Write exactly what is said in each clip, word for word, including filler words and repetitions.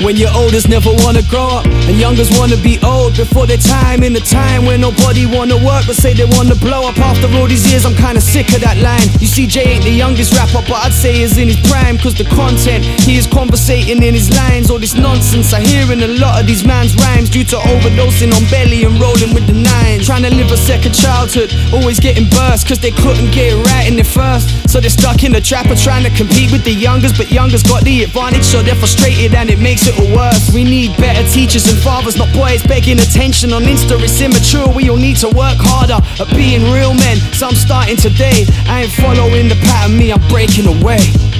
When you're olders never wanna grow up, and youngers wanna be old before their time. In a time when nobody wanna work but say they wanna blow up. After all these years I'm kinda sick of that line. You see, Jay ain't the youngest rapper, but I'd say he's in his prime, cause the content he is conversating in his lines. All this nonsense I hear in a lot of these man's rhymes, due to overdosing on belly and rolling with the nine. Trying to live a second childhood, always getting burst, cause they couldn't get it right in their first. So they're stuck in the trap of trying to compete with the youngers, but youngers got the advantage, so they're frustrated and it makes it all worse. We need better teachers and fathers, not boys begging attention on Insta. It's immature, we all need to work harder at being real men. So I'm starting today, I ain't following the pattern, me, I'm breaking away.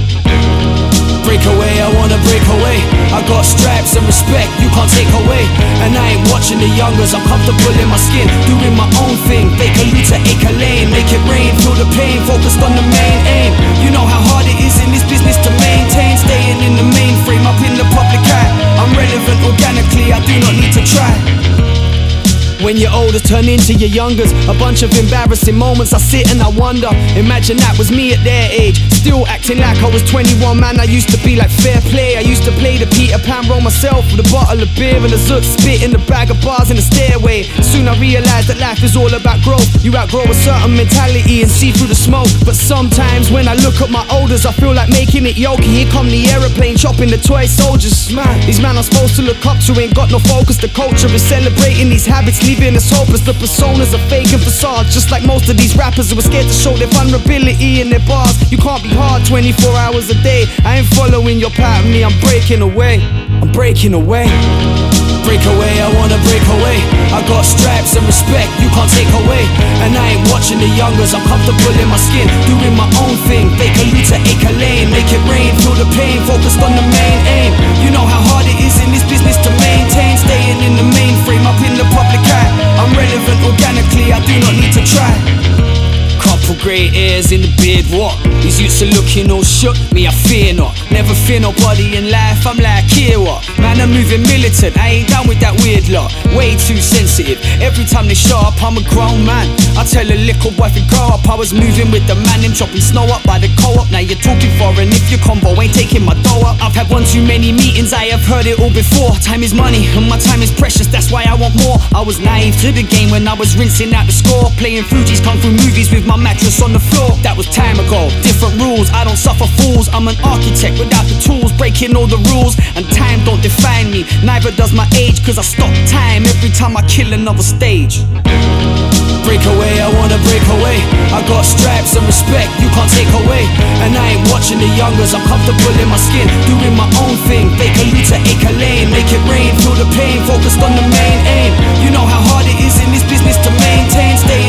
Break away, I wanna break away. I got stripes and respect you can't take away. And I ain't watching the youngers, I'm comfortable in my skin, doing my own thing. Take a loot to acre lane, make it rain, feel the pain, focused on the main aim. You know how hard it is in this business to maintain, staying in the mainframe, up in the public eye. I'm relevant organically, I do not need to try. When your olders turn into your youngers, a bunch of embarrassing moments, I sit and I wonder. Imagine that was me at their age, still acting like I was twenty-one. Man, I used to be like fair play, I used to play the Peter Pan role myself, with a bottle of beer and a zook, spit in the bag of bars in the stairway. Soon I realised that life is all about growth. You outgrow a certain mentality and see through the smoke. But sometimes when I look at my elders, I feel like making it yoke. Here come the aeroplane, chopping the toy soldiers. Man, these men I'm supposed to look up to ain't got no focus. The culture is celebrating these habits, leaving us hopeless. The personas are fake and facades, just like most of these rappers who are scared to show their vulnerability in their bars. You can't be hard twenty-four hours a day. I ain't following your pattern, me, I'm breaking away. I'm breaking away. Break away, I wanna break away. I got stripes and respect you can't take away. And I ain't watching the youngers, I'm comfortable in my skin, doing my own thing. Take a loot to acre lane, make it rain, feel the pain, focused on the main aim. You know how hard it is in this business to maintain, staying in the mainframe, up in the public eye. I'm relevant organically, I do not need to try. Couple grey hairs in the beard, what? These youths are looking all shook, me I fear not. Never fear nobody in life, I'm like, here what? Man, I'm moving militant, I ain't down with that weird lot. Way too sensitive, every time they show up, I'm a grown man. I tell a little boy to grow up, I was moving with the man, him chopping snow up by the co-op. Now you're talking foreign if your combo ain't taking my dough up. I've had one too many meetings, I have heard it all before. Time is money, and my time is precious, that's why I want more. I was naive to the game when I was rinsing out the score, playing Fuji's Kung Fu movies with my mattress on the floor. That was time ago, different rules, I don't suffer fools. I'm an architect without the tools, breaking all the rules. And time don't define me, neither does my age, cause I stop time every time I kill another stage. Break away, I wanna break away. I got stripes and respect you can't take away. And I ain't watching the youngers, I'm comfortable in my skin, doing my own thing. Take a loot to acre lane, make it rain, feel the pain, focused on the main aim. You know how hard it is in this business to maintain, stay